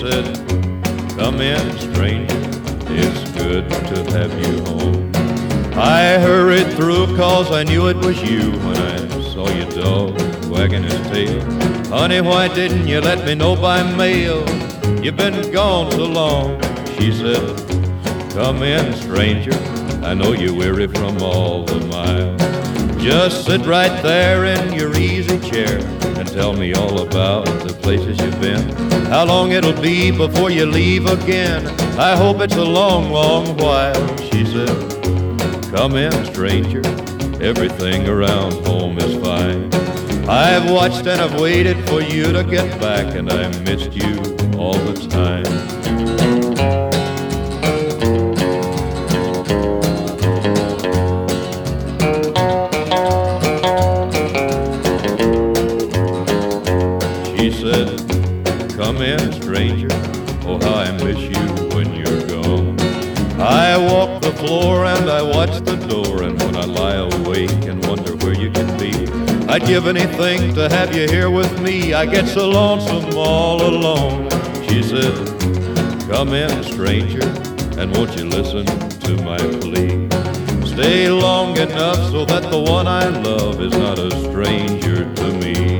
said, "Come in, stranger, it's good to have you home." I hurried through 'cause I knew it was you when I saw your dog wagging his tail. "Honey, why didn't you let me know by mail? You've been gone so long." She said, "Come in, stranger, I know you're weary from all the miles. Just sit right there in your easy chair and tell me all about the places you've been. How long it'll be before you leave again? I hope it's a long, long while." She said, "Come in, stranger, everything around home is fine. I've watched and I've waited for you to get back, and I missed you all the time." She said, "Come in, stranger, oh how I miss you when you're gone. I walk the floor and I watch the door, and when I lie awake and wonder where you can be, I'd give anything to have you here with me. I get so lonesome all alone." She said, "Come in, stranger, and won't you listen to my plea? Stay long enough so that the one I love is not a stranger to me."